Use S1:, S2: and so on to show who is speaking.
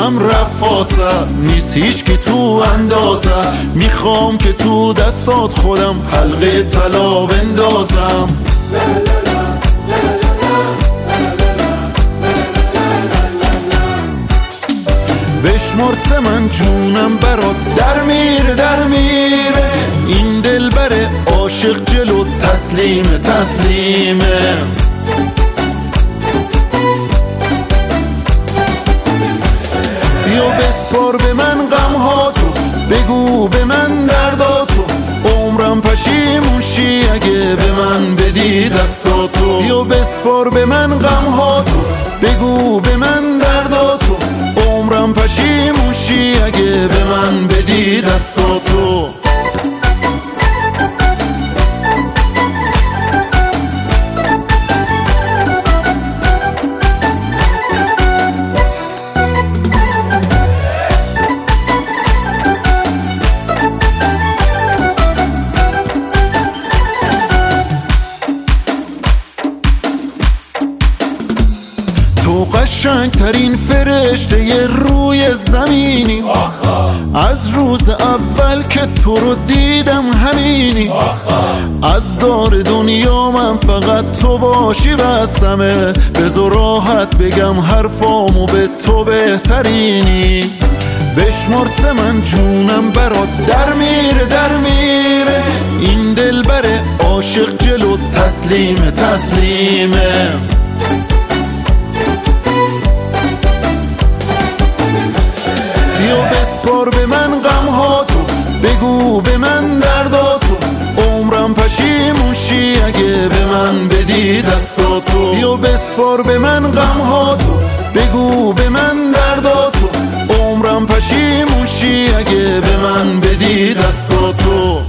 S1: دلم رفاست نیست هیچ که تو اندازه. میخوام که تو دستات خودم حلقه طلا بندازم. بشمار سه من جونم برات در میره در میره. این دل بره عاشق جلو تسلیمه تسلیمه. بیا بسپار به من غمهاتو، بگو به من درداتو. عمرم پشیمون شی اگه به من بدی دستاتو. بیا بسپار به من غمهاتو، بگو به من درداتو. عمرم پشیمون شی اگه به من بدی دستاتو. تو قشنگ ترین فرشته ی روی زمینی. از روز اول که تو رو دیدم همینی. از دار دنیا من فقط تو باشی بسمه. بذار راحت بگم حرفامو به تو بهترینی. بشمار سه من جونم برات در میره در میره. این دل بره عاشق جلو تسلیمه تسلیمه. بیا بسپار به من غمهاتو، بگو به من درداتو. عمرم پشیمون شی اگه به من بدی دستاتو. بیا بسپار به من غمهاتو، بگو به من درداتو. عمرم پشیمون شی اگه به من بدی دستاتو.